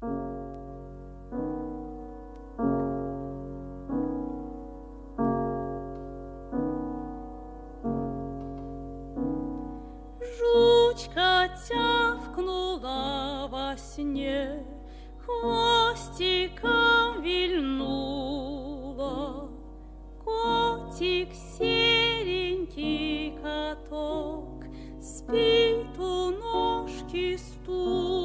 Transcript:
Жучка тявкнула во сне, хвостиком вильнула. Котик, серенький каток, спит у ножки стула.